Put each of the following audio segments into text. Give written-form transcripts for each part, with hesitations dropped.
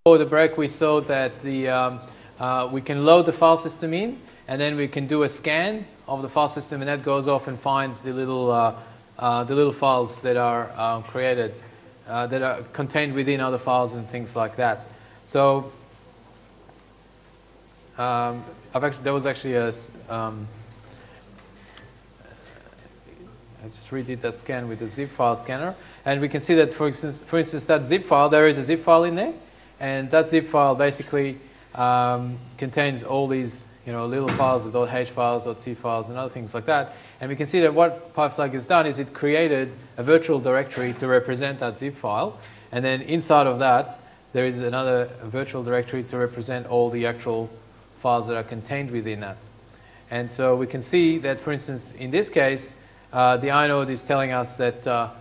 Before the break, we saw that we can load the file system in, and then we can do a scan of the file system, and that goes off and finds the little files that are created, that are contained within other files and things like that. So there was actually a I just redid that scan with the zip file scanner, and we can see that, for instance, that zip file, there is a zip file in there, and that zip file basically contains all these little files, the .h files, .c files, and other things like that. And we can see that what PyFlag has done is it created a virtual directory to represent that zip file, and then inside of that there is another virtual directory to represent all the actual files that are contained within that. And so we can see that, for instance, in this case, the inode is telling us that,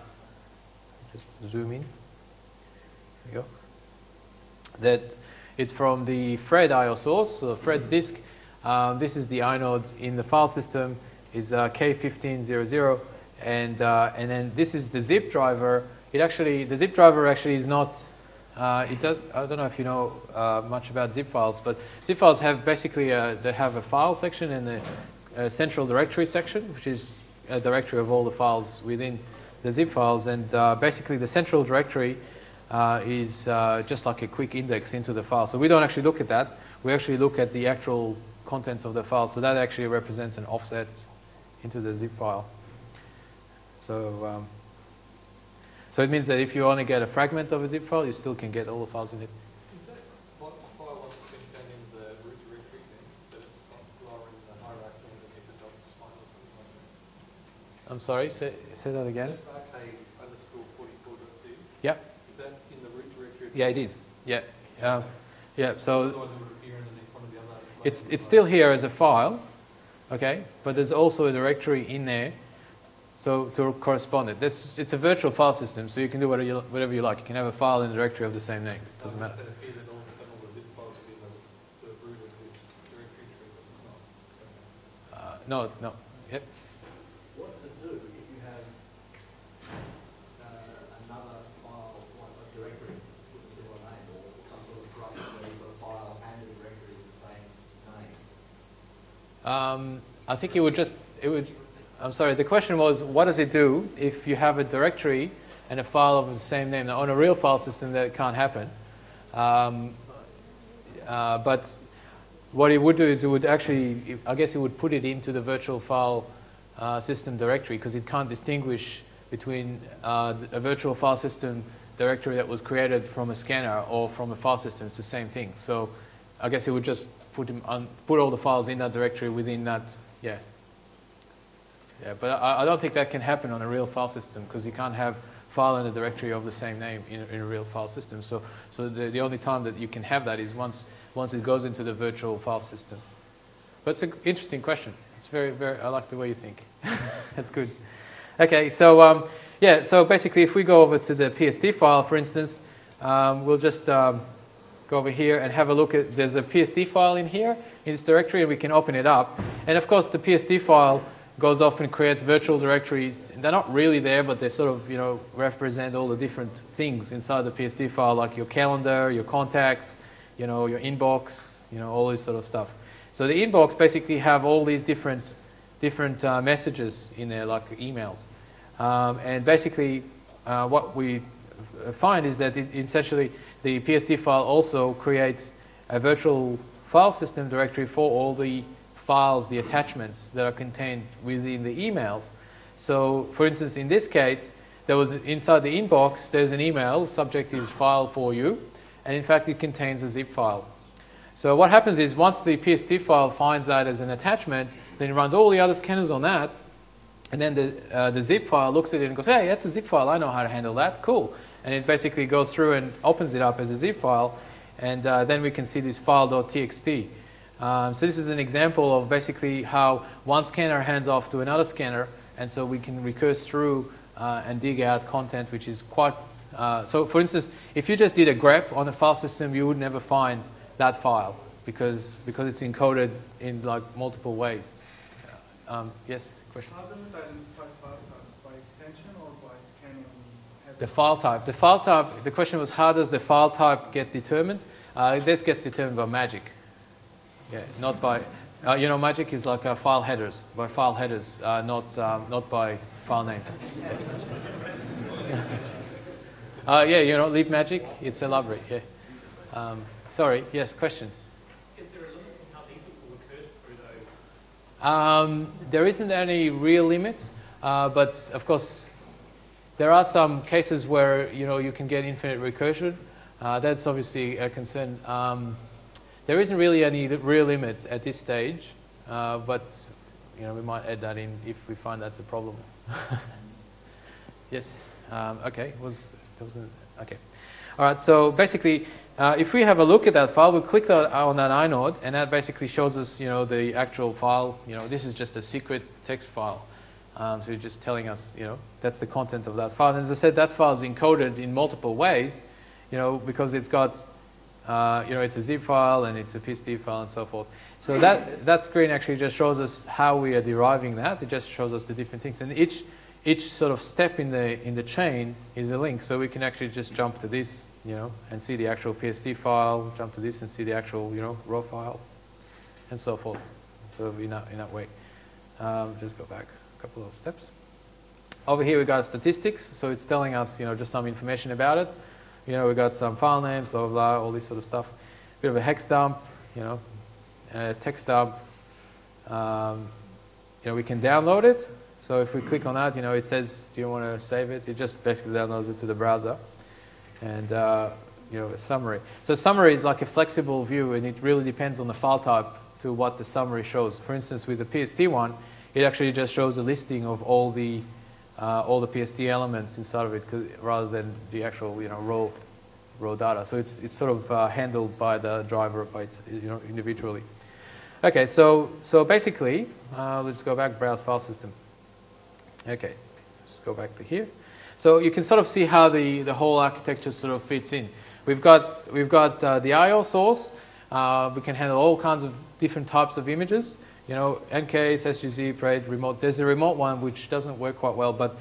just zoom in, there we go, that it's from the Fred IO source, so Fred's disk. This is the inode in the file system, is K1500, and then this is the zip driver. The zip driver actually is not, I don't know if you know much about zip files, but zip files have basically, they have a file section and a central directory section, which is a directory of all the files within the zip files, and basically the central directory is just like a quick index into the file. So we don't actually look at that. We actually look at the actual contents of the file. So that actually represents an offset into the zip file. So so it means that if you only get a fragment of a zip file, you still can get all the files in it. Is that what file was contained in the root directory then? That it's not lower in the hierarchy underneath the .spine or something like that? I'm sorry, say that again. RK_44.c. Yep. Is that in the root directory? Yeah, it is. Yeah. Yeah. So otherwise it would appear underneath one of the other. it's still here as a file, okay, but there's also a directory in there, so to correspond it. It's a virtual file system, so you can do whatever you like. You can have a file in a directory of the same name. It doesn't matter. Instead of feeding all the zip files to be the root of this directory tree, but it's not. No. Yep. What to do if you have another file, like a directory with a similar name, or some sort of structure where you've got a file and a directory with the same name? I think I'm sorry, the question was, what does it do if you have a directory and a file of the same name? Now, on a real file system, that can't happen. But what it would do is it would actually, I guess it would put it into the virtual file system directory, because it can't distinguish between a virtual file system directory that was created from a scanner or from a file system. It's the same thing. So I guess it would just put all the files in that directory within that, yeah. Yeah, but I don't think that can happen on a real file system, because you can't have file in a directory of the same name in a real file system. So the only time that you can have that is once it goes into the virtual file system. But it's an interesting question. It's very, very, I like the way you think. That's good. Okay, so yeah, so basically if we go over to the PSD file, for instance, we'll just go over here and have a look at, there's a PSD file in here, in this directory, and we can open it up. And of course the PSD file goes off and creates virtual directories. They're not really there, but they sort of, represent all the different things inside the PSD file, like your calendar, your contacts, your inbox, all this sort of stuff. So the inbox basically have all these different messages in there, like emails. And basically what we find is that essentially the PSD file also creates a virtual file system directory for all the files, the attachments that are contained within the emails. So for instance, in this case, there was inside the inbox, there's an email, subject is file for you, and in fact it contains a zip file. So what happens is once the PSD file finds that as an attachment, then it runs all the other scanners on that, and then the zip file looks at it and goes, hey, that's a zip file, I know how to handle that, cool. And it basically goes through and opens it up as a zip file, and then we can see this file.txt. So this is an example of basically how one scanner hands off to another scanner, and so we can recurse through and dig out content, which is quite... so for instance, if you just did a grep on a file system, you would never find that file because it's encoded in like multiple ways. Yes, question? How does it identify file types? By extension or by scanning? The file type. The file type, the question was how does the file type get determined? This gets determined by magic. Yeah, not by, you know, magic is like file headers, by file headers, not by file names. Yeah, you know, Leap Magic, it's a library, yeah. Sorry, yes, question? Is there a limit on how deep it will recurse through those? There isn't any real limit, but of course, there are some cases where, you know, you can get infinite recursion. That's obviously a concern. There isn't really any real limit at this stage, but, you know, we might add that in if we find that's a problem. Yes, okay, okay. All right, so basically, if we have a look at that file, we click on that inode, and that basically shows us, you know, the actual file. You know, this is just a secret text file. So you're just telling us, you know, that's the content of that file. And as I said, that file is encoded in multiple ways, you know, because it's got, you know, it's a zip file and it's a PSD file and so forth. So that screen actually just shows us how we are deriving that. It just shows us the different things. And each sort of step in the chain is a link. So we can actually just jump to this, you know, and see the actual PSD file, jump to this and see the actual, you know, raw file, and so forth. So in that way. Just go back a couple of steps. Over here we got statistics. So it's telling us, you know, just some information about it. You know, we got some file names, blah, blah, blah, all this sort of stuff. A bit of a hex dump, you know, text dump. You know, we can download it. So if we click on that, you know, it says, do you want to save it? It just basically downloads it to the browser. And, you know, a summary. So summary is like a flexible view, and it really depends on the file type to what the summary shows. For instance, with the PSD one, it actually just shows a listing of all the PSD elements inside of it, rather than the actual, you know, raw data. So it's sort of handled by the driver, by its, you know, individually. Okay, so basically, let's go back, browse file system. Okay, just go back to here. So you can sort of see how the whole architecture sort of fits in. We've got the I/O source. We can handle all kinds of different types of images. You know, NKs, SGZ, PRAID, remote. There's a remote one which doesn't work quite well, but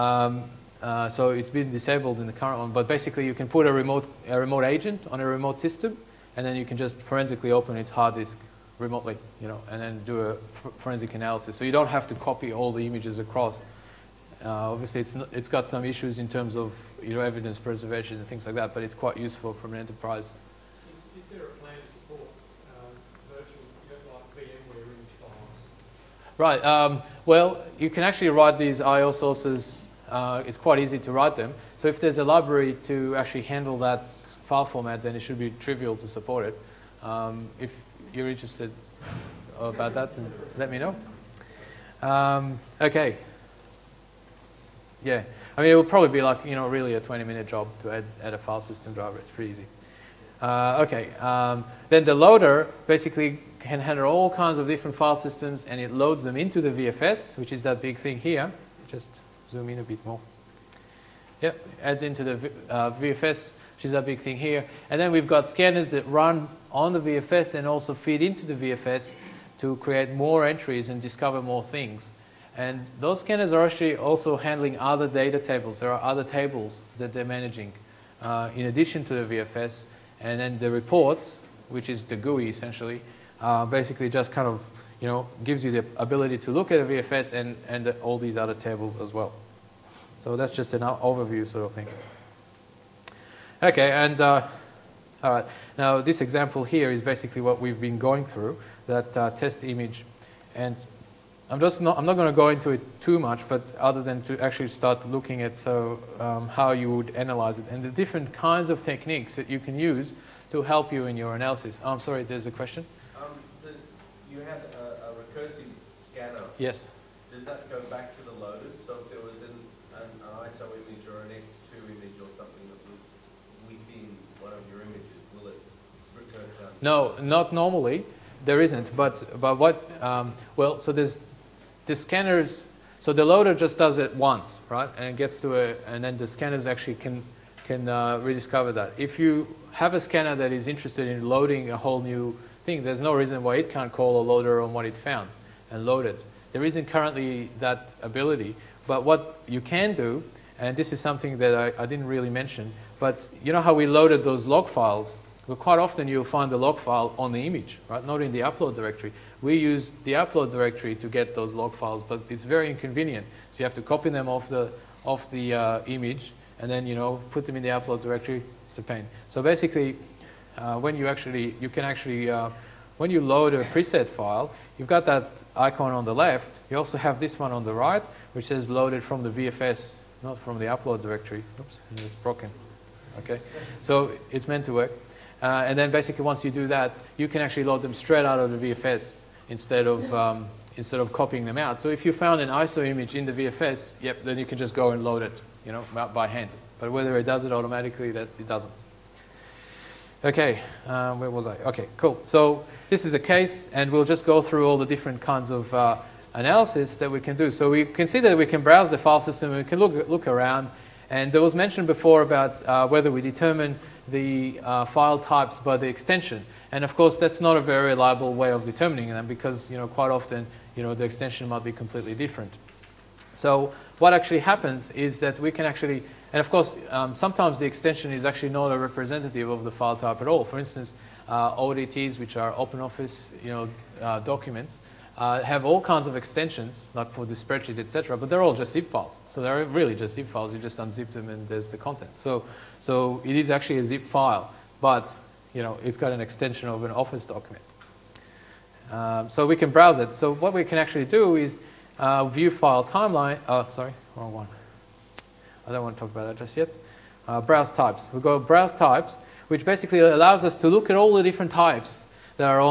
so it's been disabled in the current one. But basically, you can put a remote agent on a remote system, and then you can just forensically open its hard disk remotely, you know, and then do a forensic analysis. So you don't have to copy all the images across. Obviously, it's got some issues in terms of, you know, evidence preservation and things like that, but it's quite useful from an enterprise. Is there a plan to support virtual, you know, like VMware image files? Right. Well, you can actually write these I/O sources. It's quite easy to write them. So if there's a library to actually handle that file format, then it should be trivial to support it. If you're interested about that, then let me know. Okay. Yeah. I mean, it will probably be like, you know, really a 20-minute job to add a file system driver. It's pretty easy. Okay. Then the loader basically can handle all kinds of different file systems, and it loads them into the VFS, which is that big thing here. Just zoom in a bit more. Yep, adds into the VFS, which is that big thing here. And then we've got scanners that run on the VFS and also feed into the VFS to create more entries and discover more things. And those scanners are actually also handling other data tables. There are other tables that they're managing in addition to the VFS. And then the reports, which is the GUI essentially, basically just kind of, you know, gives you the ability to look at a VFS and all these other tables as well. So that's just an overview sort of thing. Okay, and all right. Now this example here is basically what we've been going through, that test image. And I'm not going to go into it too much, but other than to actually start looking at how you would analyze it and the different kinds of techniques that you can use to help you in your analysis. Oh, I'm sorry, there's a question? You had a recursive scanner. Yes. Does that go back to the loaded? So if there was an ISO image or an X2 image or something that was within one of your images, will it recurse down? No, not normally. There isn't. But what? Well, so there's the scanners. So the loader just does it once, right? And it gets to and then the scanners actually can rediscover that. If you have a scanner that is interested in loading a whole new thing, there's no reason why it can't call a loader on what it found and load it. There isn't currently that ability, but what you can do, and this is something that I didn't really mention, but you know how we loaded those log files But quite often you'll find the log file on the image, right? Not in the upload directory. We use the upload directory to get those log files, but it's very inconvenient. So you have to copy them off the image and then, you know, put them in the upload directory. It's a pain. So basically, when you load a preset file, you've got that icon on the left. You also have this one on the right, which says loaded from the VFS, not from the upload directory. Oops, it's broken. Okay, so it's meant to work. And then basically once you do that, you can actually load them straight out of the VFS instead of copying them out. So if you found an ISO image in the VFS, yep, then you can just go and load it, you know, by hand. But whether it does it automatically, that it doesn't. Okay, where was I? Okay, cool. So this is a case, and we'll just go through all the different kinds of analysis that we can do. So we can see that we can browse the file system, and we can look around. And there was mentioned before about whether we determine the file types by the extension. And of course, that's not a very reliable way of determining them because, you know, quite often, you know, the extension might be completely different. So what actually happens is that we can actually, and of course, sometimes the extension is actually not a representative of the file type at all. For instance, ODTs, which are OpenOffice, you know, documents, have all kinds of extensions, like for the spreadsheet, etc. But they're all just zip files. So they're really just zip files. You just unzip them, and there's the content. So it is actually a zip file, but you know, it's got an extension of an Office document. So we can browse it. So what we can actually do is view file timeline. Oh, sorry, wrong one. I don't want to talk about that just yet. Browse types. We go browse types, which basically allows us to look at all the different types that are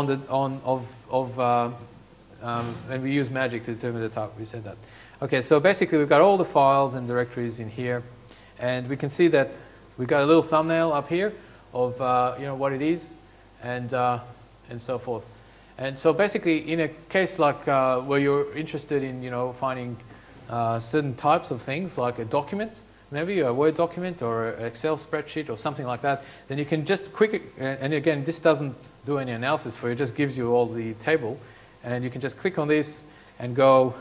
and we use magic to determine the type. We said that. Okay, so basically we've got all the files and directories in here, and we can see that we've got a little thumbnail up here of you know, what it is, and so forth. And so basically, in a case like where you're interested in, you know, finding certain types of things, like a document, maybe a Word document or an Excel spreadsheet or something like that, then you can just and again, this doesn't do any analysis for you, it just gives you all the table, and you can just click on this and go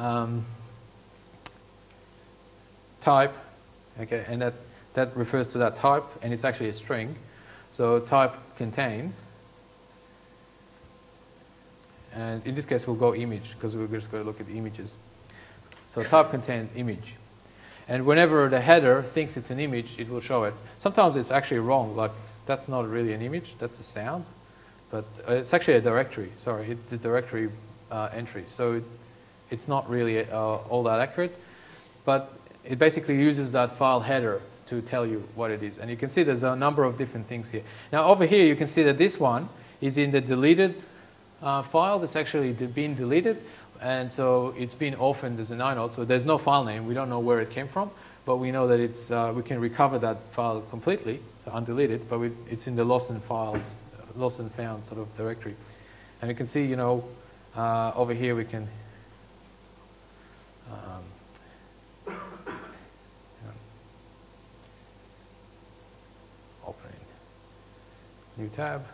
type, okay, and that refers to that type, and it's actually a string. So type contains, and in this case we'll go image because we're just going to look at the images. So type contains image. And whenever the header thinks it's an image, it will show it. Sometimes it's actually wrong, like that's not really an image, that's a sound. But it's actually a directory, sorry, it's a directory entry. So it's not really all that accurate, but it basically uses that file header to tell you what it is. And you can see there's a number of different things here. Now over here you can see that this one is in the deleted files. It's actually been deleted, and so it's been orphaned as an inode. So there's no file name. We don't know where it came from, but we know that it's we can recover that file completely, so undeleted, but it's in the lost and found sort of directory. And you can see, you know, over here we can open new tab.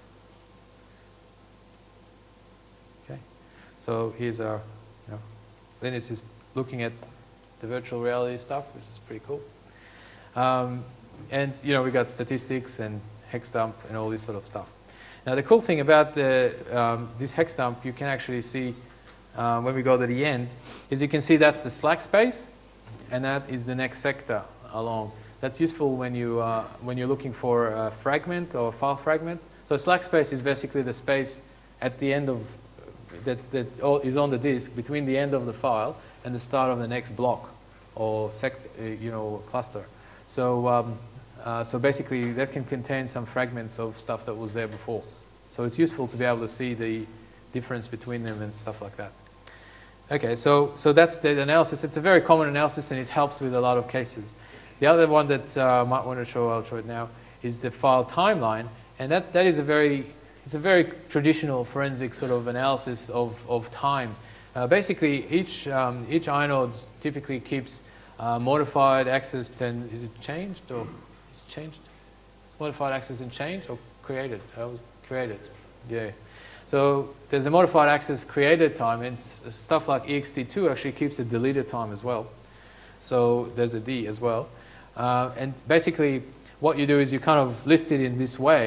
Okay, so here's our, you know, Linus is looking at the virtual reality stuff, which is pretty cool. And you know, we got statistics and hex dump and all this sort of stuff. Now the cool thing about this hex dump, you can actually see when we go to the end, is you can see that's the slack space, and that is the next sector along. That's useful when you're looking for a fragment or a file fragment. So slack space is basically the space at the end of that is on the disk between the end of the file and the start of the next block or cluster. So so basically that can contain some fragments of stuff that was there before. So it's useful to be able to see the difference between them and stuff like that. Okay, so that's the analysis. It's a very common analysis, and it helps with a lot of cases. The other one that I might want to show, I'll show it now, is the file timeline, and that is a very traditional forensic sort of analysis of time. Basically, each inode typically keeps modified access, and is it changed or is it changed? Modified access and changed or created? That was created, yeah. So there's a modified access created time, and stuff like ext2 actually keeps a deleted time as well. So there's a D as well. And basically what you do is you kind of list it in this way.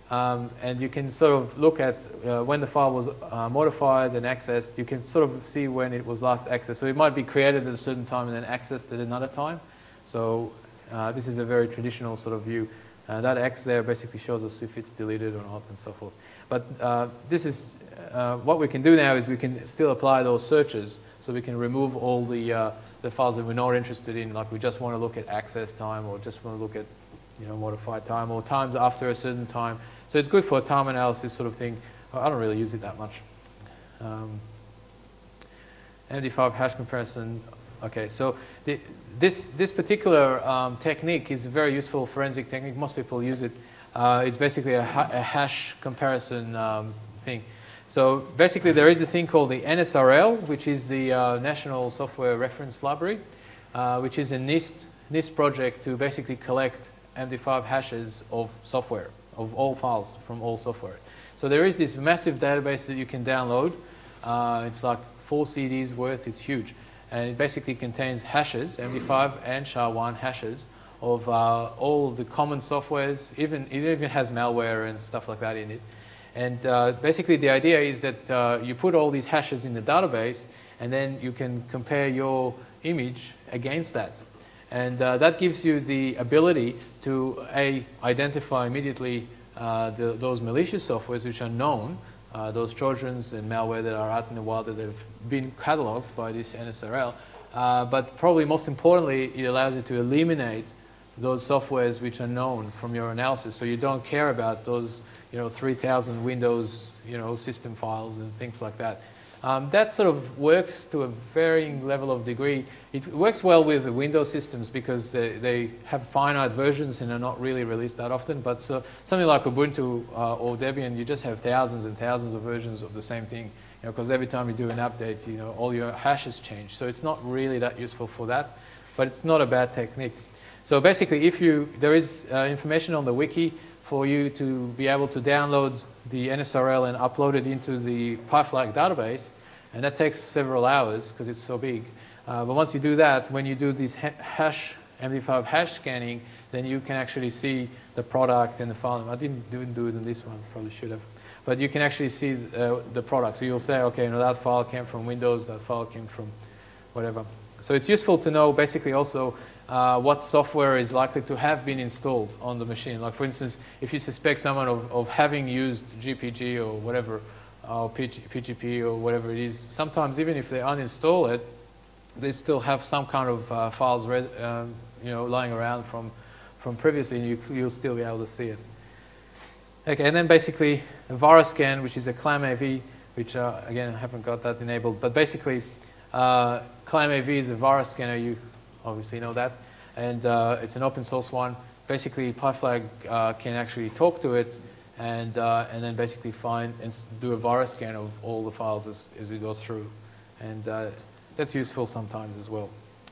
And you can sort of look at when the file was modified and accessed. You can sort of see when it was last accessed. So it might be created at a certain time and then accessed at another time. So this is a very traditional sort of view. That X there basically shows us if it's deleted or not and so forth. But this is what we can do now is we can still apply those searches. So we can remove all the files that we're not interested in, like we just want to look at access time or just want to look at modified time or times after a certain time. So it's good for a time analysis sort of thing. I don't really use it that much. MD5 hash comparison. Okay, so this particular technique is a very useful forensic technique. Most people use it. It's basically a hash comparison thing. So basically there is a thing called the NSRL, which is the National Software Reference Library, which is a NIST project to basically collect MD5 hashes of software, of all files from all software. So there is this massive database that you can download. It's like 4 CDs worth, it's huge. And it basically contains hashes, MD5 and SHA-1 hashes, of all the common softwares. It even has malware and stuff like that in it. And basically the idea is that you put all these hashes in the database and then you can compare your image against that. And that gives you the ability to identify immediately those malicious softwares which are known, those Trojans and malware that are out in the wild that have been cataloged by this NSRL. But probably most importantly, it allows you to eliminate those softwares which are known from your analysis. So you don't care about those 3,000 Windows system files and things like that. That sort of works to a varying level of degree. It works well with the Windows systems because they have finite versions and are not really released that often. But something like Ubuntu or Debian, you just have thousands and thousands of versions of the same thing. Because every time you do an update, all your hashes change. So it's not really that useful for that, but it's not a bad technique. So basically, there is information on the wiki for you to be able to download the NSRL and upload it into the PyFlag database. And that takes several hours because it's so big. But once you do that, when you do this MD5 hash scanning, then you can actually see the product and the file. I didn't do it in this one, probably should have. But you can actually see the product. So you'll say, okay, that file came from Windows, that file came from whatever. So it's useful to know basically also what software is likely to have been installed on the machine. Like for instance, if you suspect someone of having used GPG or whatever, or PGP or whatever it is, sometimes even if they uninstall it, they still have some kind of files lying around from previously, and you'll still be able to see it. Okay, and then basically a VirusScan, which is a ClamAV, which again I haven't got that enabled, but basically ClamAV is a virus scanner. You obviously know that, and it's an open source one. Basically, PyFlag can actually talk to it and then basically find and do a virus scan of all the files as it goes through, and that's useful sometimes as well.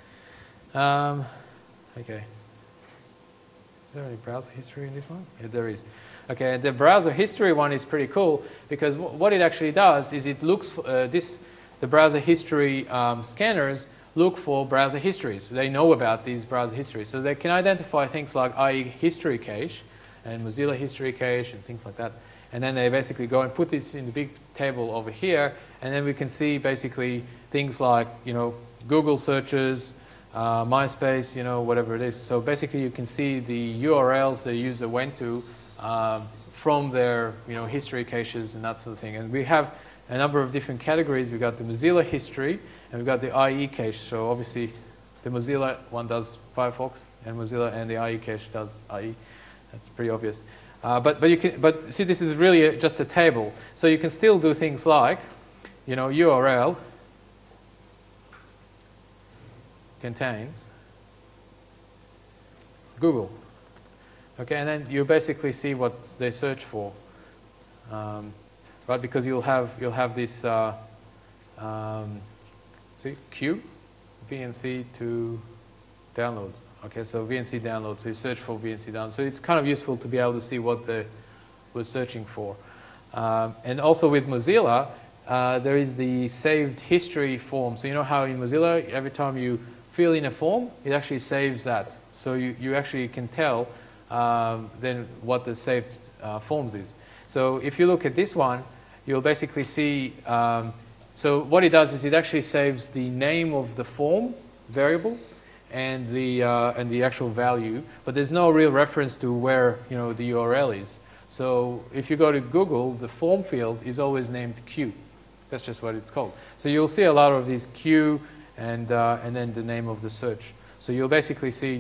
Okay. Is there any browser history in this one? Yeah, there is. Okay, the browser history one is pretty cool because what it actually does is it looks for the browser history scanners look for browser histories. They know about these browser histories. So they can identify things like IE history cache and Mozilla history cache and things like that. And then they basically go and put this in the big table over here. And then we can see basically things like, Google searches, MySpace, whatever it is. So basically you can see the URLs the user went to from their, history caches and that sort of thing. And we have a number of different categories. We've got the Mozilla history, and we've got the IE cache. So obviously, the Mozilla one does Firefox, and Mozilla and the IE cache does IE. That's pretty obvious. But see, this is really just a table. So you can still do things like, URL contains Google. Okay, and then you basically see what they search for. Right, because you'll have this see Q VNC to download. Okay, so VNC download. So you search for VNC download. So it's kind of useful to be able to see what they were searching for. And also with Mozilla, there is the saved history form. So you know how in Mozilla, every time you fill in a form, it actually saves that. So you actually can tell than what the saved forms is. So if you look at this one, you'll basically see, so what it does is it actually saves the name of the form variable and the actual value, but there's no real reference to where the URL is. So if you go to Google, the form field is always named Q. That's just what it's called. So you'll see a lot of these Q and then the name of the search. So you'll basically see,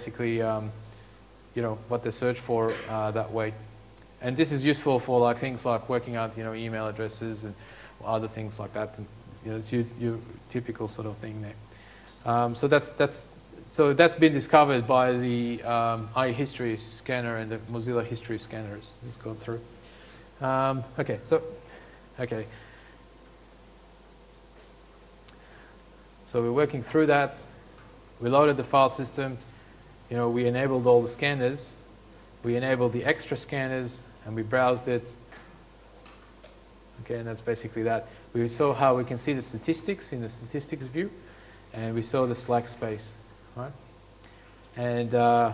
what they search for that way. And this is useful for things like working out, email addresses and other things like that. And, it's your typical sort of thing there. So that's been discovered by the iHistory scanner and the Mozilla history scanners. Let's go through. Okay. So we're working through that. We loaded the file system. We enabled all the scanners. We enabled the extra scanners, and we browsed it. Okay, and that's basically that. We saw how we can see the statistics in the statistics view, and we saw the slack space, right? And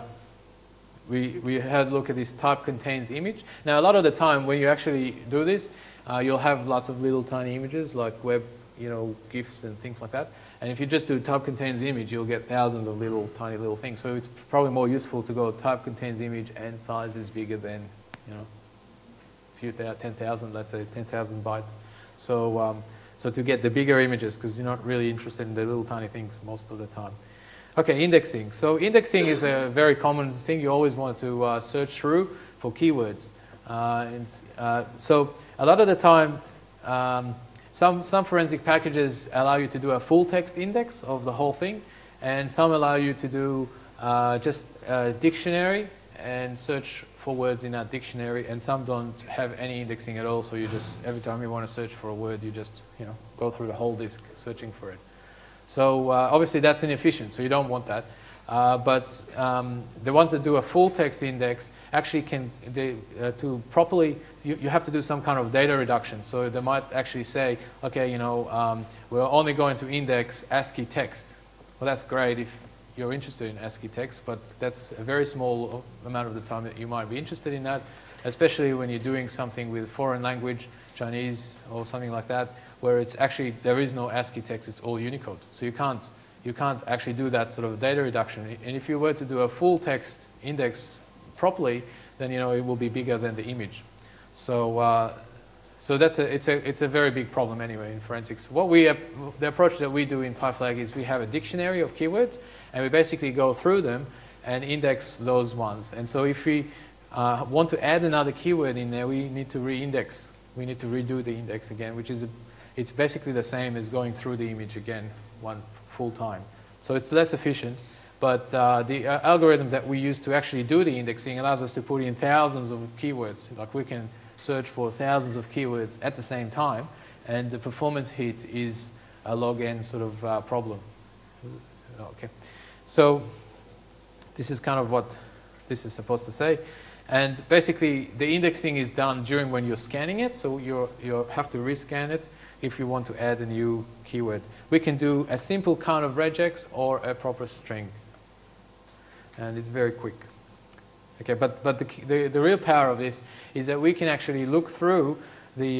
we had a look at this type contains image. Now, a lot of the time when you actually do this, you'll have lots of little tiny images like web, GIFs and things like that. And if you just do type contains image, you'll get thousands of tiny little things. So it's probably more useful to go type contains image and size is bigger than, a few 10,000, let's say 10,000 bytes. So, so to get the bigger images, because you're not really interested in the little tiny things most of the time. Okay, indexing. So indexing is a very common thing. You always want to search through for keywords. So a lot of the time, some forensic packages allow you to do a full text index of the whole thing, and some allow you to do just a dictionary and search for words in that dictionary, and some don't have any indexing at all, so you just, every time you want to search for a word, you just go through the whole disk searching for it. So obviously that's inefficient, so you don't want that. But the ones that do a full text index actually can, to properly, you have to do some kind of data reduction. So they might actually say, okay, we're only going to index ASCII text. Well, that's great if you're interested in ASCII text, but that's a very small amount of the time that you might be interested in that, especially when you're doing something with foreign language, Chinese or something like that, where it's actually, there is no ASCII text, it's all Unicode. So you can't actually do that sort of data reduction. And if you were to do a full text index properly, then it will be bigger than the image. So so it's a very big problem anyway in forensics. The approach that we do in PyFlag is we have a dictionary of keywords, and we basically go through them and index those ones. And so if we want to add another keyword in there, we need to re-index. We need to redo the index again, which is it's basically the same as going through the image again one full time. So it's less efficient, but the algorithm that we use to actually do the indexing allows us to put in thousands of keywords. Like we can search for thousands of keywords at the same time, and the performance hit is a log n sort of problem. Okay, so this is kind of what this is supposed to say. And basically, the indexing is done during when you're scanning it, so you have to rescan it if you want to add a new keyword. We can do a simple count of regex or a proper string. And it's very quick. Okay, but the real power of this is that we can actually look through the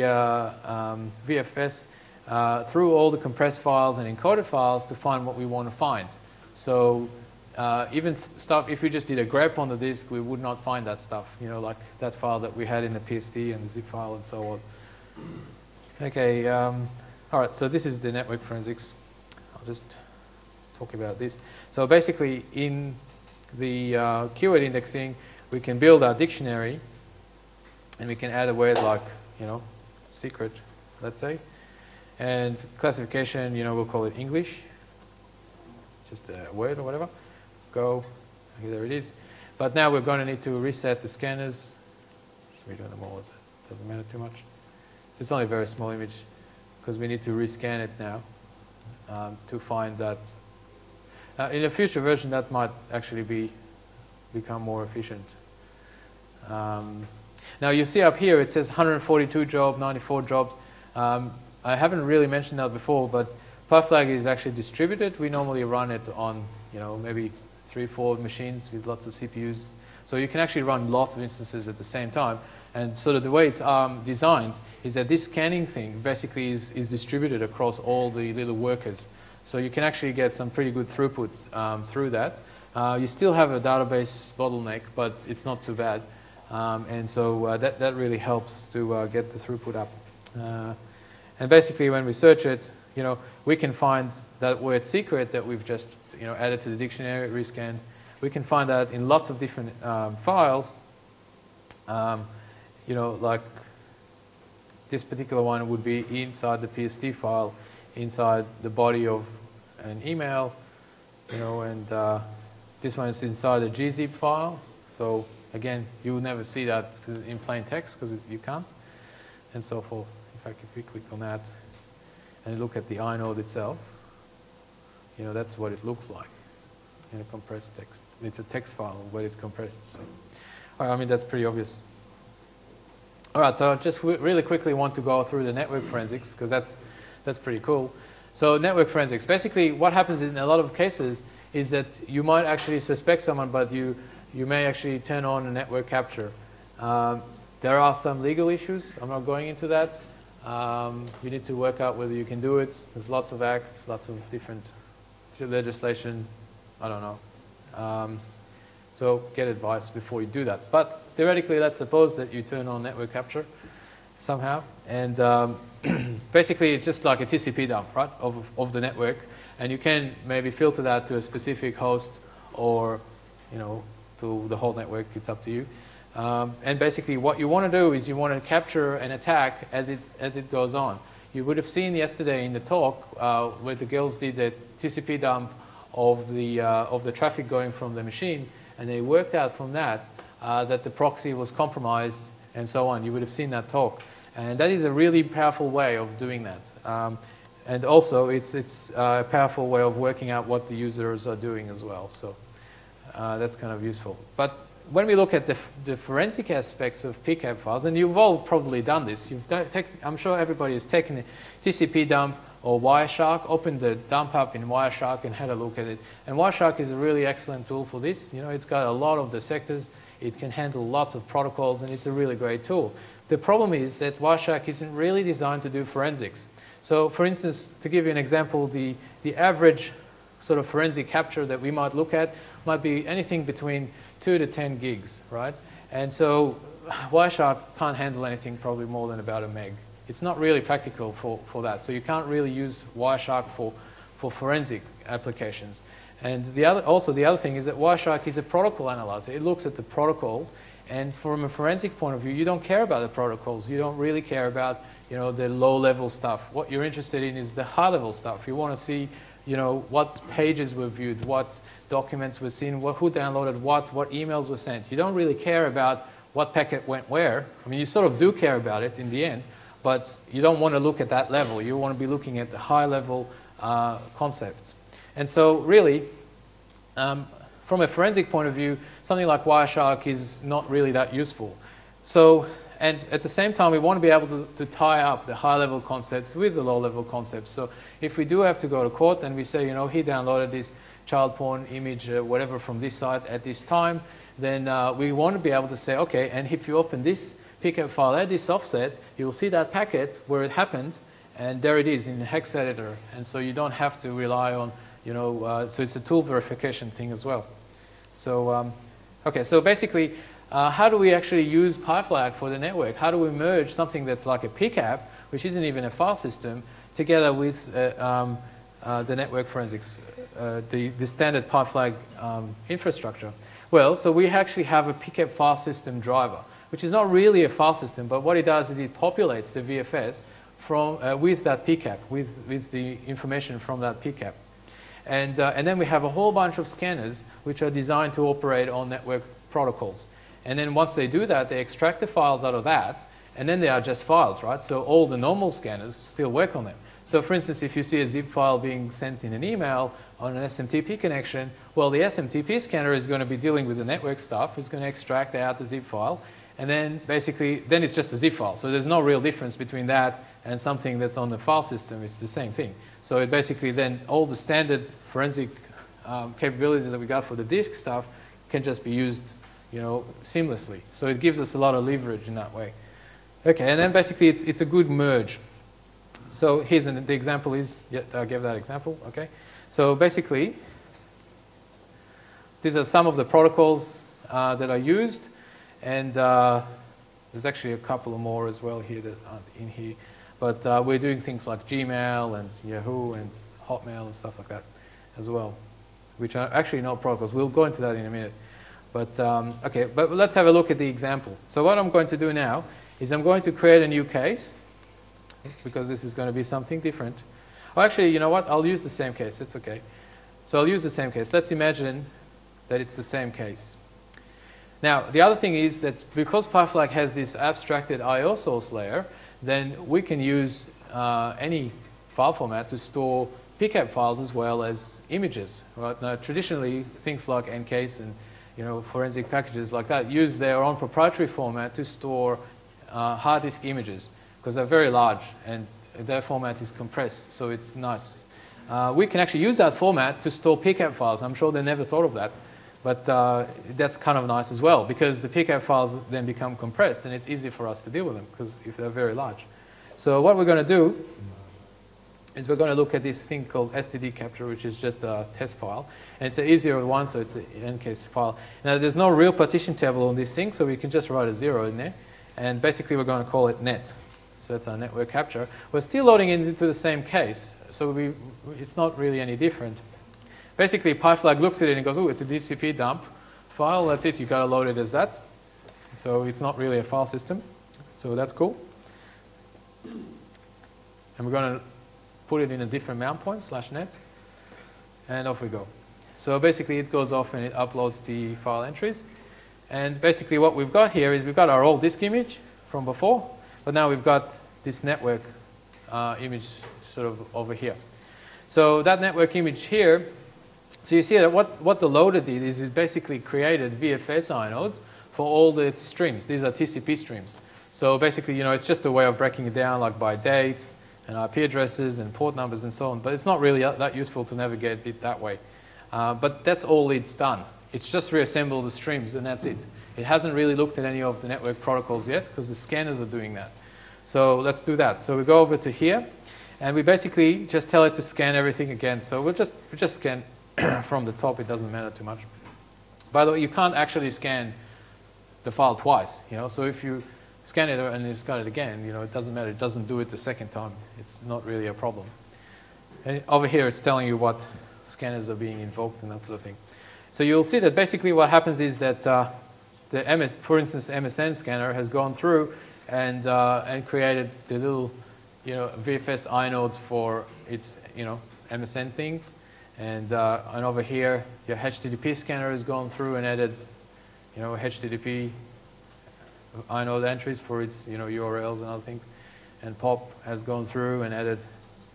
VFS, through all the compressed files and encoded files to find what we want to find. So even stuff, if we just did a grep on the disk, we would not find that stuff, like that file that we had in the PSD and the zip file and so on. Okay, all right, so this is the network forensics. I'll just talk about this. So basically, in the keyword indexing, we can build our dictionary, and we can add a word like, secret, let's say. And classification, we'll call it English, just a word or whatever. Go, okay, there it is. But now we're going to need to reset the scanners. Just redoing them all, it doesn't matter too much. So it's only a very small image, because we need to rescan it now to find that. In a future version, that might actually become more efficient. Now you see up here, it says 142 jobs, 94 jobs. I haven't really mentioned that before, but PyFlag is actually distributed. We normally run it on, maybe 3 or 4 machines with lots of CPUs. So you can actually run lots of instances at the same time. And sort of the way it's designed is that this scanning thing basically is distributed across all the little workers. So you can actually get some pretty good throughput through that. You still have a database bottleneck, but it's not too bad. And so that really helps to get the throughput up. And basically when we search it, we can find that word secret that we've just added to the dictionary, rescanned. We can find that in lots of different files. Like this particular one would be inside the PST file, inside the body of an email, and this one is inside the gzip file. So again, you will never see that in plain text because you can't, and so forth. In fact, if we click on that and look at the inode itself, that's what it looks like in a compressed text. It's a text file, but it's compressed. So, all right, I mean, that's pretty obvious. All right, so I just really quickly want to go through the network forensics because that's pretty cool. So network forensics, basically what happens in a lot of cases is that you might actually suspect someone, but you may actually turn on a network capture. There are some legal issues. I'm not going into that. You need to work out whether you can do it. There's lots of acts, lots of different legislation. I don't know. So get advice before you do that. But theoretically, let's suppose that you turn on network capture somehow. And basically, it's just like a TCP dump, right, of the network. And you can maybe filter that to a specific host or, to the whole network. It's up to you. And basically, what you want to do is you want to capture an attack as it goes on. You would have seen yesterday in the talk where the girls did a TCP dump of the traffic going from the machine, and they worked out from that that the proxy was compromised and so on. You would have seen that talk. And that is a really powerful way of doing that. And also, it's a powerful way of working out what the users are doing as well. So that's kind of useful. But when we look at the forensic aspects of PCAP files, and you've all probably done this, I'm sure everybody has taken a TCP dump or Wireshark, opened the dump up in Wireshark and had a look at it. And Wireshark is a really excellent tool for this. It's got a lot of the sectors. It can handle lots of protocols, and it's a really great tool. The problem is that Wireshark isn't really designed to do forensics. So, for instance, to give you an example, the average sort of forensic capture that we might look at might be anything between 2 to 10 gigs, right? And so Wireshark can't handle anything probably more than about a meg. It's not really practical for that. So you can't really use Wireshark for forensic applications. And the other thing is that Wireshark is a protocol analyzer. It looks at the protocols. And from a forensic point of view, you don't care about the protocols. You don't really care about the low-level stuff. What you're interested in is the high-level stuff. You want to see what pages were viewed, what documents were seen, who downloaded what emails were sent. You don't really care about what packet went where. I mean, you sort of do care about it in the end, but you don't want to look at that level. You want to be looking at the high-level concepts. And so really, from a forensic point of view, something like Wireshark is not really that useful. So, and at the same time, we want to be able to tie up the high-level concepts with the low-level concepts. So if we do have to go to court and we say, he downloaded this child porn image, whatever, from this site at this time, then we want to be able to say, okay, and if you open this PCAP file at this offset, you'll see that packet where it happened, and there it is in the hex editor. And so you don't have to rely on, so it's a tool verification thing as well. So, okay, so basically, how do we actually use PyFlag for the network? How do we merge something that's like a PCAP, which isn't even a file system, together with the network forensics, the standard PyFlag infrastructure? Well, so we actually have a PCAP file system driver, which is not really a file system, but what it does is it populates the VFS with that PCAP, with the information from that PCAP. And then we have a whole bunch of scanners which are designed to operate on network protocols. And then once they do that, they extract the files out of that, and then they are just files, right? So all the normal scanners still work on them. So for instance, if you see a zip file being sent in an email on an SMTP connection, well, the SMTP scanner is going to be dealing with the network stuff. It's going to extract out the zip file. And then basically, then it's just a zip file. So there's no real difference between that and something that's on the file system. It's the same thing. So it basically then all the standard forensic capabilities that we got for the disk stuff can just be used seamlessly. So it gives us a lot of leverage in that way. Okay, and then basically it's a good merge. So here's the example is, yeah, I gave that example, okay. So basically, these are some of the protocols that are used, and there's actually a couple more as well here that aren't in here. But we're doing things like Gmail and Yahoo and Hotmail and stuff like that as well, which are actually not protocols. We'll go into that in a minute. But okay, but let's have a look at the example. So what I'm going to do now is I'm going to create a new case, because this is going to be something different. Oh, actually, you know what? I'll use the same case. It's okay. So I'll use the same case. Let's imagine that it's the same case. Now, the other thing is that because PyFlag has this abstracted I/O source layer, then we can use any file format to store PCAP files as well as images. Right? Now, traditionally, things like NCase and forensic packages like that use their own proprietary format to store hard disk images, because they're very large and their format is compressed, so it's nice. We can actually use that format to store PCAP files. I'm sure they never thought of that, but that's kind of nice as well, because the PCAP files then become compressed and it's easy for us to deal with them, because if they're very large. So what we're going to do is we're going to look at this thing called std capture, which is just a test file. And it's an easier one, so it's an NCase file. Now, there's no real partition table on this thing, so we can just write a 0 in there. And basically, we're going to call it net. So that's our network capture. We're still loading it into the same case, so it's not really any different. Basically, PyFlag looks at it and goes, oh, it's a DCP dump file. That's it. You've got to load it as that. So it's not really a file system. So that's cool. And we're going to put it in a different mount point, /net. And off we go. So basically, it goes off and it uploads the file entries. And basically, what we've got here is we've got our old disk image from before, but now we've got this network image sort of over here. So that network image here, so you see that what the loader did is it basically created VFS inodes for all the streams. These are TCP streams. So basically, it's just a way of breaking it down, like by dates and IP addresses and port numbers and so on. But it's not really that useful to navigate it that way. But that's all it's done. It's just reassembled the streams, and that's it. It hasn't really looked at any of the network protocols yet, because the scanners are doing that. So let's do that. So we go over to here, and we basically just tell it to scan everything again. So we'll just scan from the top. It doesn't matter too much. By the way, you can't actually scan the file twice. So if you scan it and you scan it again, it doesn't matter. It doesn't do it the second time. It's not really a problem. And over here, it's telling you what scanners are being invoked and that sort of thing. So you'll see that basically what happens is that for instance, MSN scanner has gone through and created the little, VFS inodes for its, MSN things, and over here, your HTTP scanner has gone through and added, HTTP inode entries for its, URLs and other things, and POP has gone through and added,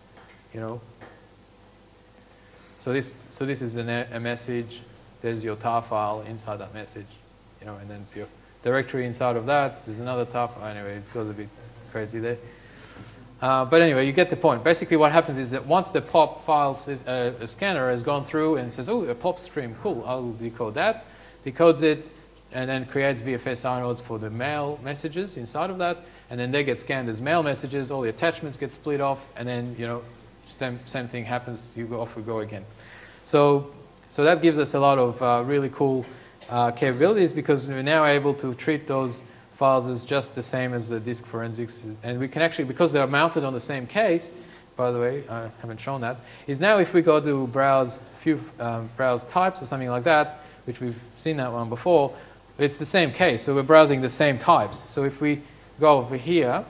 So this is a message. There's your tar file inside that message, and then it's your directory inside of that. There's another tar file. Anyway, it goes a bit crazy there. But anyway, you get the point. Basically, what happens is that once the POP file scanner has gone through and says, oh, a POP stream, cool, I'll decode that, decodes it, and then creates VFS inodes for the mail messages inside of that, and then they get scanned as mail messages, all the attachments get split off, and then, same thing happens, off we go again. So that gives us a lot of really cool capabilities, because we're now able to treat those files as just the same as the disk forensics. And we can actually, because they're mounted on the same case, by the way, I haven't shown that, is now if we go to browse browse types or something like that, which we've seen that one before, it's the same case. So we're browsing the same types. So if we go over here,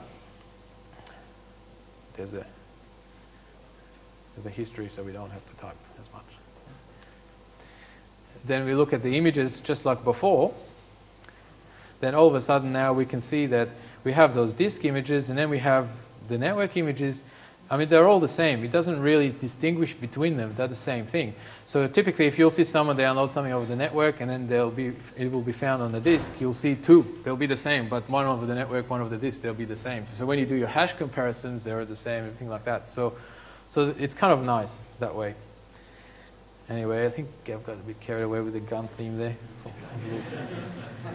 there's a history, so we don't have to type as much. Then we look at the images just like before. Then all of a sudden now we can see that we have those disk images, and then we have the network images. I mean, they're all the same. It doesn't really distinguish between them. They're the same thing. So typically, if you'll see someone download something over the network, and then it will be found on the disk, you'll see two. They'll be the same, but one over the network, one over the disk, they'll be the same. So when you do your hash comparisons, they're the same, everything like that. So it's kind of nice that way. Anyway, I think I've got a bit carried away with the gun theme there.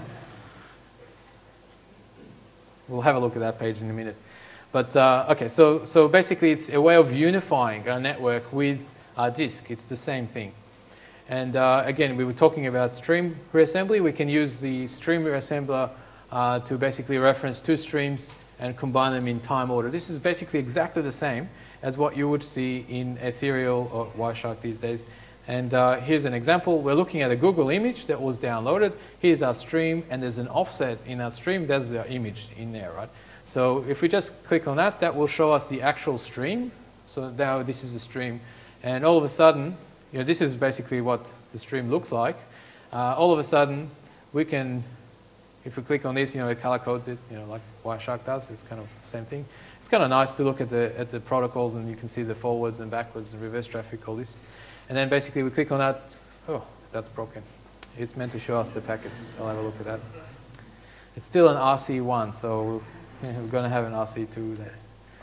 We'll have a look at that page in a minute. But okay, so basically it's a way of unifying our network with our disk. It's the same thing. And again, we were talking about stream reassembly. We can use the stream reassembler to basically reference two streams and combine them in time order. This is basically exactly the same as what you would see in Ethereal or Wireshark these days. And here's an example. We're looking at a Google image that was downloaded. Here's our stream, and there's an offset in our stream. There's the image in there, right? So if we just click on that, that will show us the actual stream. So now this is the stream. And all of a sudden, you know, this is basically what the stream looks like. All of a sudden, we can, if we click on this, you know, it color codes it, you know, like Wireshark does. It's kind of the same thing. It's kind of nice to look at the protocols, and you can see the forwards and backwards and reverse traffic, all this. And then basically we click on that. Oh, that's broken. It's meant to show us the packets. I'll have a look at that. It's still an RC1, so we're going to have an RC2 there.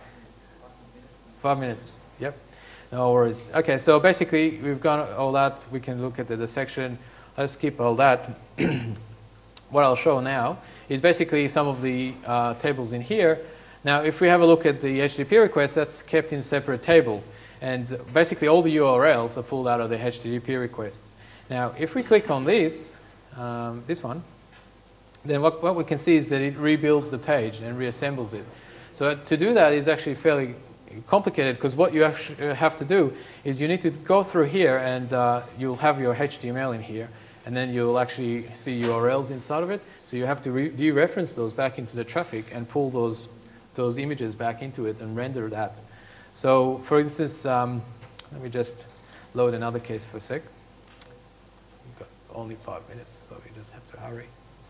5 minutes. Yep. No worries. Okay, so basically we've got all that. We can look at the section. Let's skip all that. What I'll show now is basically some of the tables in here. Now, if we have a look at the HTTP request, that's kept in separate tables. And basically all the URLs are pulled out of the HTTP requests. Now, if we click on this, this one, then what we can see is that it rebuilds the page and reassembles it. So to do that is actually fairly complicated, because what you actually have to do is you need to go through here, and you'll have your HTML in here, and then you'll actually see URLs inside of it. So you have to dereference those back into the traffic and pull those images back into it and render that. So for instance, let me just load another case for a sec. We've got only 5 minutes, so we just have to hurry.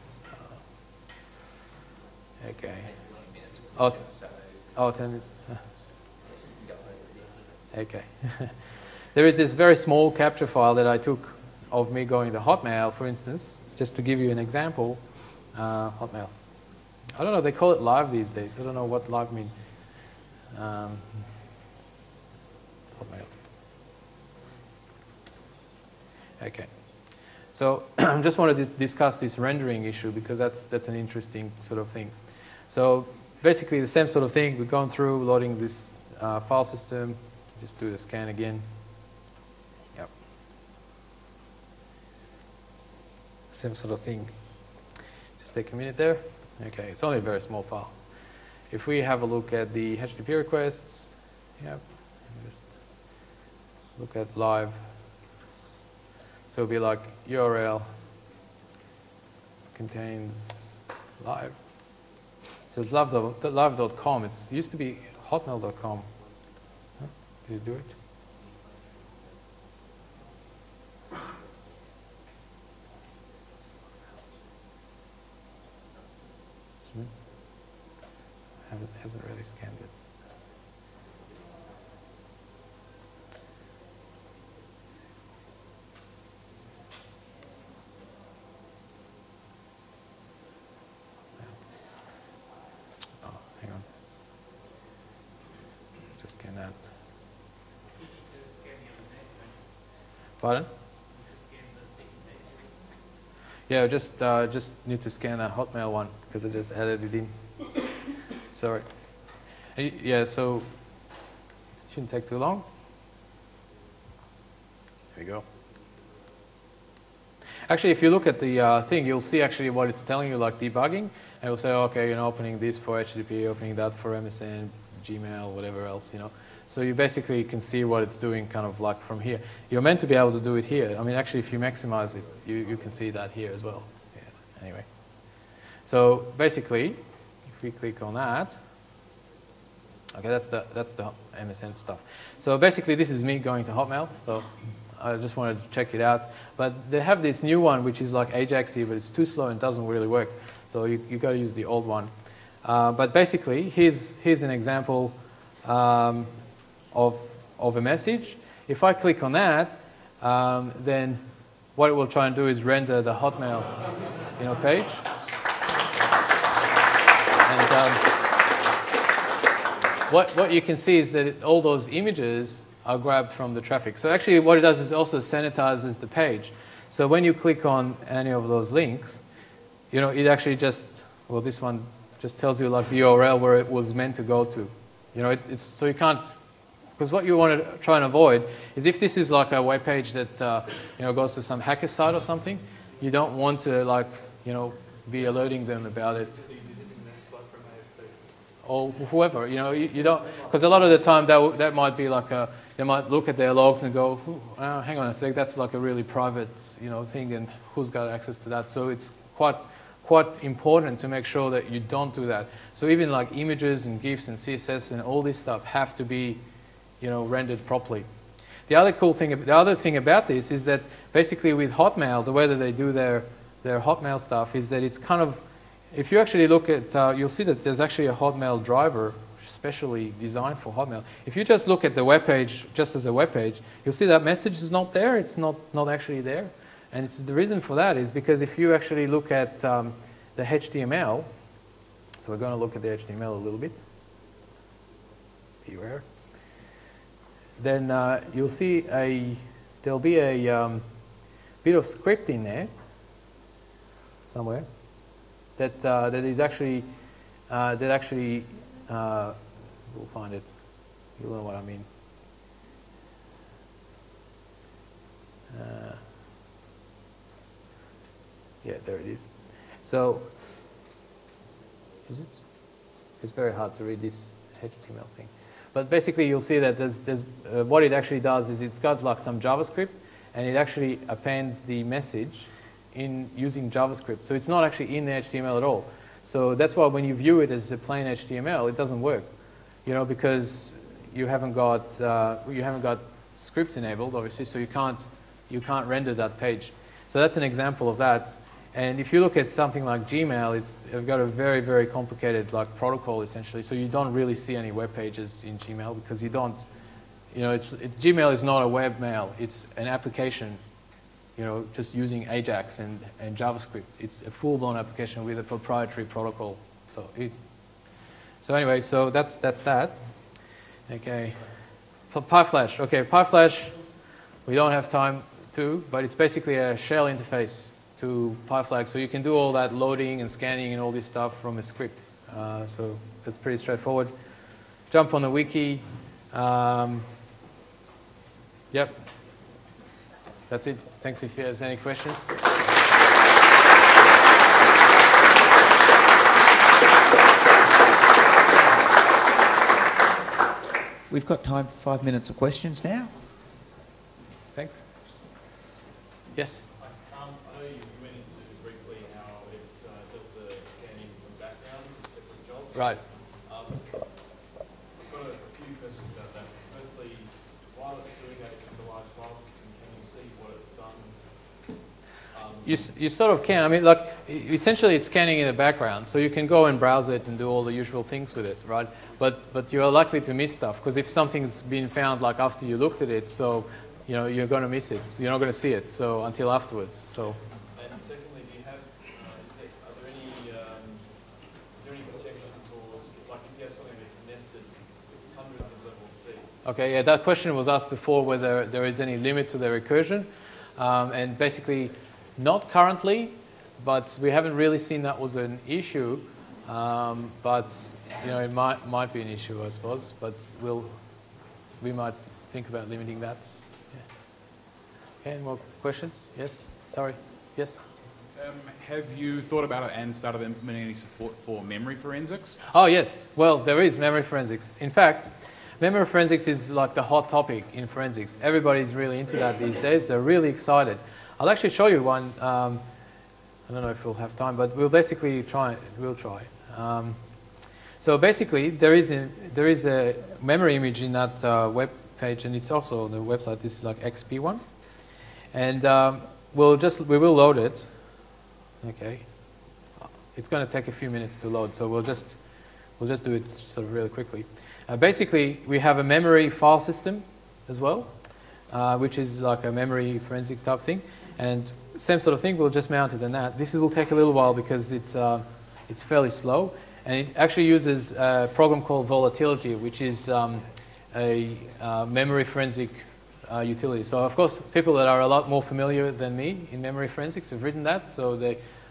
Okay. Oh, 10 minutes. Okay. There is this very small capture file that I took of me going to Hotmail, for instance, just to give you an example. Hotmail. I don't know, they call it live these days. I don't know what live means. Hotmail. Okay. So I just wanted to discuss this rendering issue, because that's an interesting sort of thing. So basically the same sort of thing. We've gone through loading this file system. Just do the scan again. Yep. Same sort of thing. Just take a minute there. Okay, it's only a very small file. If we have a look at the HTTP requests, yep, just look at live. So it'll be like URL contains live. So it's live.com. It used to be hotmail.com. Huh? Did you do it? Hasn't really scanned it. Oh, hang on. Just scan that. Pardon? Yeah, just need to scan that Hotmail one, because I just added it in. Sorry. Yeah, so it shouldn't take too long. There we go. Actually, if you look at the thing, you'll see actually what it's telling you, like debugging. And it'll say, okay, you know, opening this for HTTP, opening that for MSN, Gmail, whatever else, you know. So you basically can see what it's doing kind of like from here. You're meant to be able to do it here. I mean, actually, if you maximize it, you can see that here as well. Yeah, anyway. So basically, if we click on that, okay, that's the MSN stuff. So basically, this is me going to Hotmail. So I just wanted to check it out. But they have this new one, which is like Ajaxy, but it's too slow and doesn't really work. So you got to use the old one. But basically, here's an example of a message. If I click on that, then what it will try and do is render the Hotmail, page. And what you can see is that all those images are grabbed from the traffic. So actually what it does is also sanitizes the page. So when you click on any of those links, it actually just, well, this one Just tells you like the URL where it was meant to go to. You know, it's so you can't, because what you want to try and avoid is if this is like a web page that you know, goes to some hacker site or something, you don't want to like, you know, be alerting them about it. Or whoever, you know, you don't, because a lot of the time that might be like a, they might look at their logs and go, hang on a sec, that's like a really private, you know, thing, and who's got access to that? So it's quite important to make sure that you don't do that. So even like images and GIFs and CSS and all this stuff have to be, you know, rendered properly. The other thing about this is that basically with Hotmail, the way that they do their Hotmail stuff is that it's kind of, if you actually look at, you'll see that there's actually a Hotmail driver specially designed for Hotmail. If you just look at the web page just as a web page, you'll see that message is not there. It's not actually there. And the reason for that is because if you actually look at the HTML, so we're going to look at the HTML a little bit. Beware. Then you'll see there'll be a bit of script in there somewhere that is actually we'll find it. You'll know what I mean. Yeah, there it is. So, is it? It's very hard to read this HTML thing. But basically, you'll see that what it actually does is it's got like some JavaScript, and it actually appends the message in using JavaScript. So it's not actually in the HTML at all. So that's why when you view it as a plain HTML, it doesn't work, you know, because you haven't got scripts enabled, obviously. So you can't render that page. So that's an example of that. And if you look at something like Gmail, it's got a very, very complicated like protocol essentially. So you don't really see any web pages in Gmail because you don't, you know, Gmail is not a web mail. It's an application, you know, just using Ajax and JavaScript. It's a full-blown application with a proprietary protocol. So anyway, so that's that. Okay, PyFlash. Okay, PyFlash. We don't have time to, but it's basically a shell interface to PyFlag, so you can do all that loading and scanning and all this stuff from a script. So that's pretty straightforward. Jump on the wiki. Yep. That's it. Thanks if there's any questions. We've got time for 5 minutes of questions now. Thanks. Yes? I know you went into briefly how it does the scanning from background, the separate jobs. Right. I've got a few questions about that. Firstly, while it's doing that, if it's a large file system, can you see what it's done? You sort of can. I mean, like, essentially it's scanning in the background, so you can go and browse it and do all the usual things with it, right? But you are likely to miss stuff, because if something's been found, like, after you looked at it, so, you know, you're going to miss it. You're not going to see it, so, until afterwards, so. And secondly, do you have, are there any, is there any protection for, like, if you have something that's nested hundreds of levels deep? Okay, yeah, that question was asked before, whether there is any limit to the recursion, and basically, not currently, but we haven't really seen that was an issue, but you know, it might be an issue, I suppose, but we might think about limiting that. Yeah. Okay, any more questions? Yes? Sorry? Yes? Have you thought about it and started implementing any support for memory forensics? Oh, yes. Well, there is memory forensics. In fact, memory forensics is like the hot topic in forensics. Everybody's really into that these days. They're really excited. I'll actually show you one. I don't know if we'll have time, but we'll basically try. We'll try. So basically, there is a memory image in that web page, and it's also on the website. This is like XP one, and we will load it. Okay, it's going to take a few minutes to load, so we'll just do it sort of really quickly. Basically, we have a memory file system as well, which is like a memory forensic type thing, and same sort of thing. We'll just mount it in that. This will take a little while because it's fairly slow. And it actually uses a program called Volatility, which is a memory forensic utility. So, of course, people that are a lot more familiar than me in memory forensics have written that. So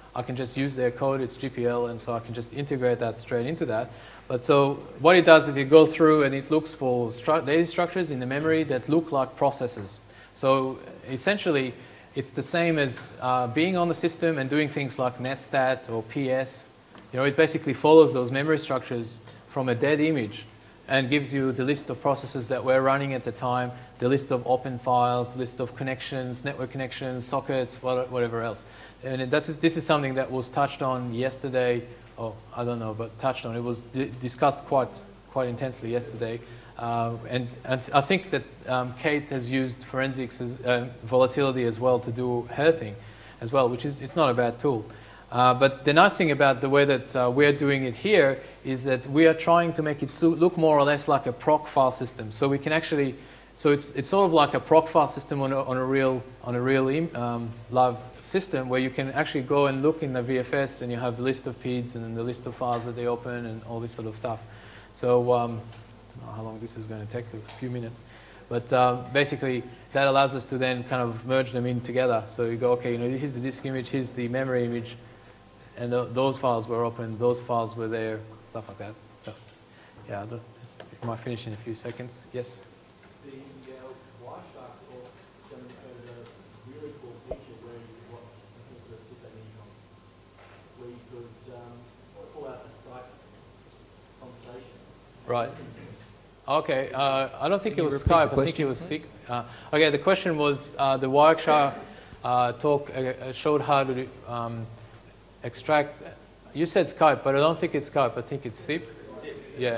I can just use their code, it's GPL, and so I can just integrate that straight into that. But so what it does is it goes through and it looks for data structures in the memory that look like processes. So essentially, it's the same as being on the system and doing things like netstat or PS. You know, it basically follows those memory structures from a dead image and gives you the list of processes that we're running at the time, the list of open files, list of connections, network connections, sockets, whatever else. And this is something that was touched on yesterday. Oh, I don't know, but touched on. It was discussed quite intensely yesterday. And I think that Kate has used forensics as volatility as well to do her thing as well, which is, it's not a bad tool. But the nice thing about the way that we're doing it here is that we are trying to make it look more or less like a proc file system. So we can actually, so it's sort of like a proc file system on a real live system where you can actually go and look in the VFS and you have the list of PIDs and then the list of files that they open and all this sort of stuff. So I don't know how long this is going to take, a few minutes. But basically, that allows us to then kind of merge them in together. So you go, okay, you know, here's the disk image, here's the memory image, and those files were open, those files were there, stuff like that. So, yeah, it might finish in a few seconds. Yes? The Wireshark talk demonstrated a really cool feature where you could watch, I think it was a system where you could pull out a Skype conversation. Right. Listen to it. Okay, I don't think Can it you was repeat the Skype, I think question, it was please? SIG. Okay, the question was the Wireshark talk showed how to extract, you said Skype, but I don't think it's Skype, I think it's SIP. Yeah,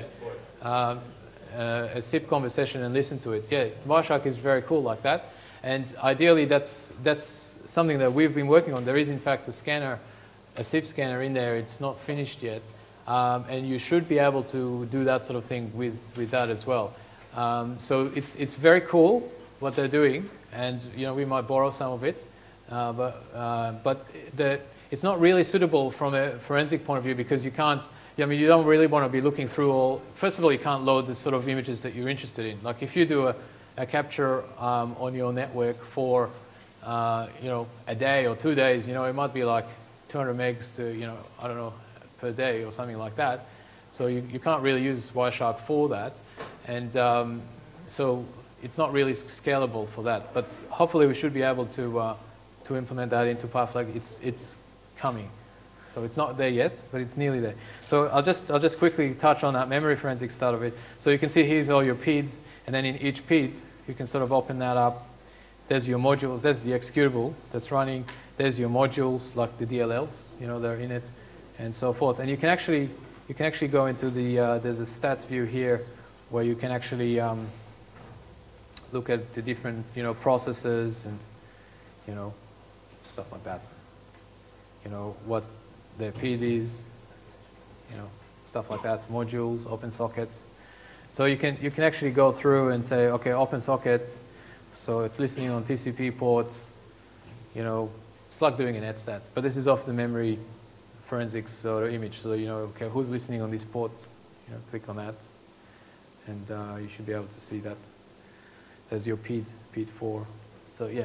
a SIP conversation and listen to it. Yeah, Wireshark is very cool like that. And ideally that's something that we've been working on. There is in fact a scanner, a SIP scanner in there, it's not finished yet. And you should be able to do that sort of thing with that as well. So it's very cool what they're doing, and you know we might borrow some of it, but it's not really suitable from a forensic point of view because you can't. I mean, you don't really want to be looking through all. First of all, you can't load the sort of images that you're interested in. Like if you do a capture on your network for you know a day or 2 days, you know it might be like 200 megs to I don't know. Per day or something like that. So you can't really use Wireshark for that. And so it's not really scalable for that. But hopefully we should be able to implement that into PyFlag. It's coming. So it's not there yet, but it's nearly there. So I'll just quickly touch on that memory forensics start of it. So you can see here's all your PIDs, and then in each PID, you can sort of open that up. There's your modules, there's the executable that's running. There's your modules, like the DLLs, you know, they're in it. And so forth. And you can actually go into the, there's a stats view here where you can actually look at the different, processes and, stuff like that. What their PID is, stuff like that, modules, open sockets. So you can actually go through and say, okay, open sockets, so it's listening on TCP ports, it's like doing an netstat, but this is off the memory forensics sort of image, so okay, who's listening on this port? Click on that, and you should be able to see that. There's your PID4. So yeah.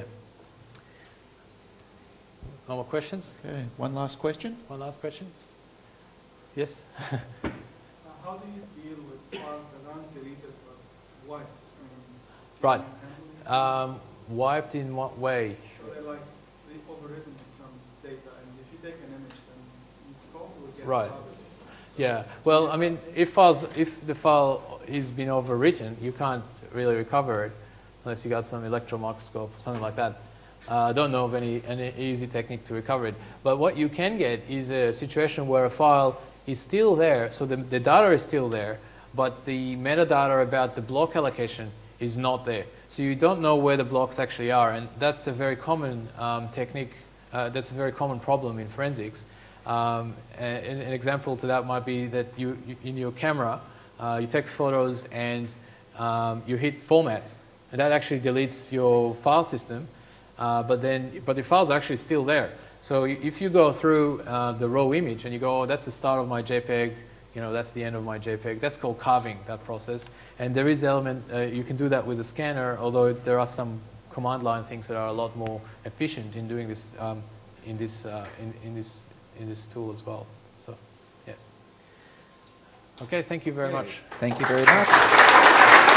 No more questions? Okay, one last question. One last question? Yes? How do you deal with files that aren't deleted but wiped? Right. Handle this? Wiped in what way? So they're overwritten some data, and if you take an image, then you probably get Right. garbage. Yeah. Well, I mean, if the file is been overwritten, you can't really recover it unless you got some electron microscope or something like that. I don't know of any easy technique to recover it. But what you can get is a situation where a file is still there, so the data is still there, but the metadata about the block allocation is not there. So you don't know where the blocks actually are, and that's a very common technique. That's a very common problem in forensics. An example to that might be that you in your camera, you take photos and you hit format, and that actually deletes your file system. But the file's actually still there. So if you go through the raw image and you go, oh, that's the start of my JPEG, that's the end of my JPEG. That's called carving, that process. And there is element, you can do that with a scanner, although there are some command line things that are a lot more efficient in doing this in this in this tool as well. So, yeah. Okay, thank you very much. Thank you very much.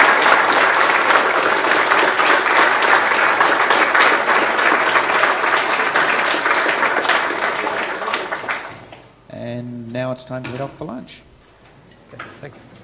And now it's time to head off for lunch. Okay, thanks.